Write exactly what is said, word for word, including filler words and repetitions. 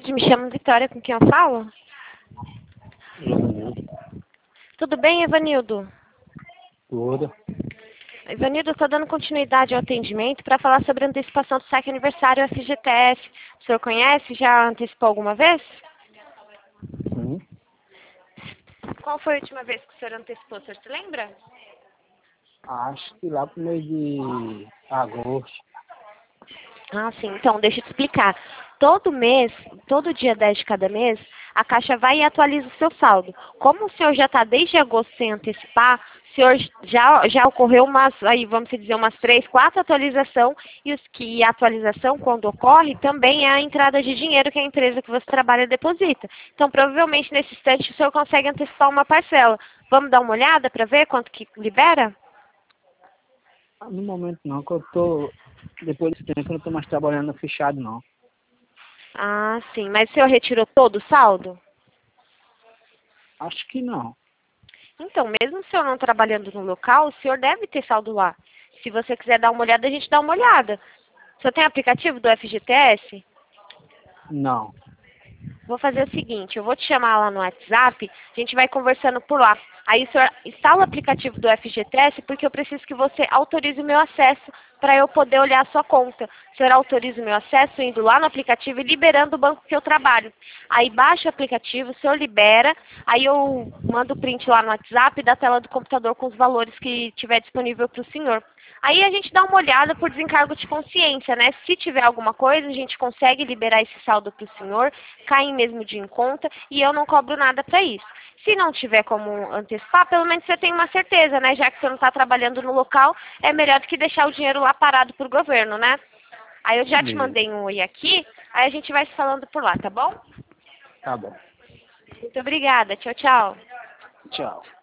tarde, me chamo Vitória, com quem eu falo? Evanildo. Tudo bem, Evanildo? Tudo. Evanildo, eu estou dando continuidade ao atendimento para falar sobre a antecipação do saque aniversário F G T S. O senhor conhece? Já antecipou alguma vez? Sim. Qual foi a última vez que o senhor antecipou? O senhor se lembra? Acho que lá pro mês de agosto. Ah, sim. Então, deixa eu te explicar. Todo mês, todo dia dez de cada mês, a Caixa vai e atualiza o seu saldo. Como o senhor já está desde agosto sem antecipar, o senhor já, já ocorreu umas, aí vamos dizer, umas três, quatro atualizações, e os que a atualização, quando ocorre, também é a entrada de dinheiro que a empresa que você trabalha deposita. Então, provavelmente, nesse instante, o senhor consegue antecipar uma parcela. Vamos dar uma olhada para ver quanto que libera? No momento não, que eu tô. Depois desse tempo eu não tô mais trabalhando fechado não. Ah, sim. Mas o senhor retirou todo o saldo? Acho que não. Então, mesmo o senhor não trabalhando no local, o senhor deve ter saldo lá. Se você quiser dar uma olhada, a gente dá uma olhada. O senhor tem aplicativo do F G T S? Não. Vou fazer o seguinte, eu vou te chamar lá no WhatsApp, a gente vai conversando por lá. Aí o senhor instala o aplicativo do F G T S porque eu preciso que você autorize o meu acesso para eu poder olhar a sua conta. O senhor autoriza o meu acesso indo lá no aplicativo e liberando o banco que eu trabalho. Aí baixa o aplicativo, o senhor libera, aí eu mando o print lá no WhatsApp da tela do computador com os valores que tiver disponível para o senhor. Aí a gente dá uma olhada por desencargo de consciência, né? Se tiver alguma coisa, a gente consegue liberar esse saldo para o senhor, cai mesmo de em conta e eu não cobro nada para isso. Se não tiver como antecipar, pelo menos você tem uma certeza, né? Já que você não está trabalhando no local, é melhor do que deixar o dinheiro lá parado para o governo, né? Aí eu já te Beleza. mandei um oi aqui, aí a gente vai se falando por lá, tá bom? Tá bom. Muito obrigada. Tchau, tchau. Tchau.